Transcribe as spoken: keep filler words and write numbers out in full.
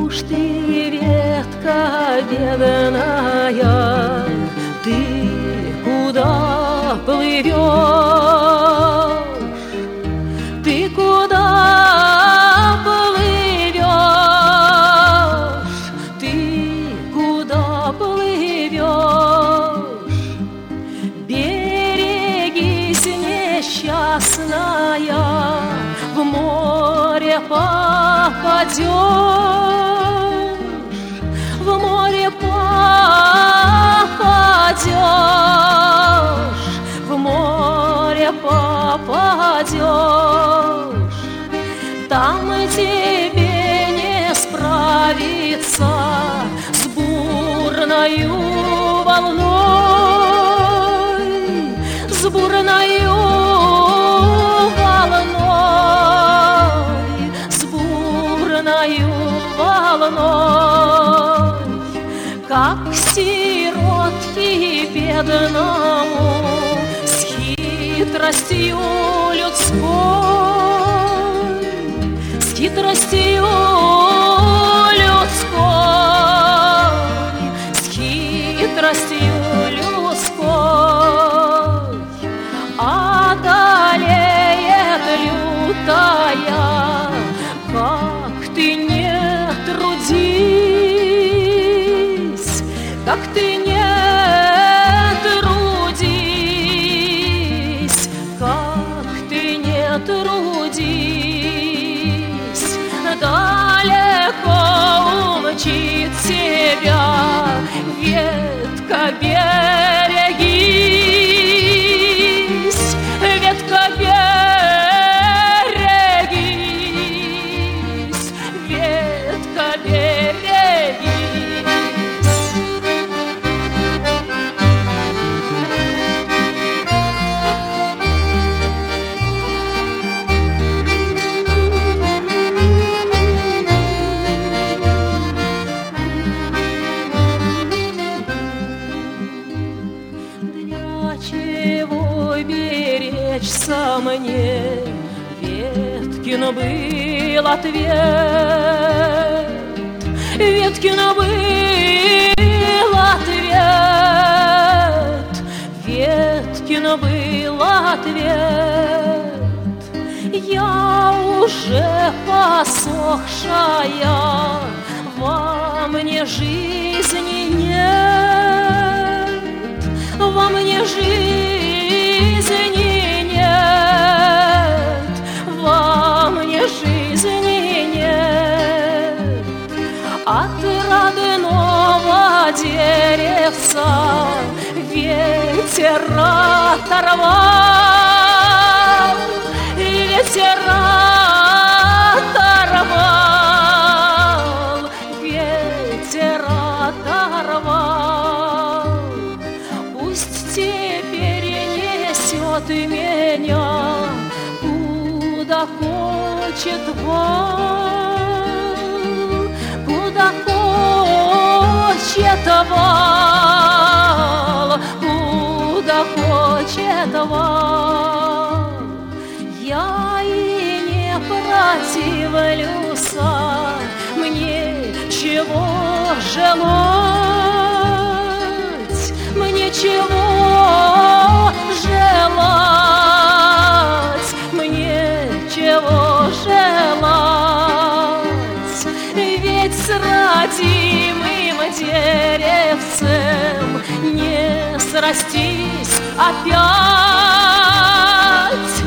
уж ты, ветка бедная, ты куда плывешь? Ты куда плывешь? Ты куда плывешь? Берегись, несчастная, в море попадешь, в море попадешь, в море попадешь. Там тебе не справиться с бурною волной, с бурною волной, с бурною волной. Как сиротке бедному с хитростью людской, с хитростью людской, с хитростью людской одолеет лютая, как ты не трудись, как ты не трудись, как ты не трудись, далеко умчит тебя ветка, берегись, ветка, берегись, ветка, берегись. Чего беречься мне? Веткин был ответ, Веткин был ответ, Веткин был ответ. Я уже посохшая, во мне жизни нет, во мне жизни нет, во мне жизни нет. От родного деревца ветер оторвал, ветер оторвал, ветер оторвал. Пусть теперь несет меня куда хочет вал, куда хочет вал, куда хочет вал. Я и не противлюсь, мне чего желать, мне чего желать, мне чего желать. Ведь с родимым деревцем не срастись опять.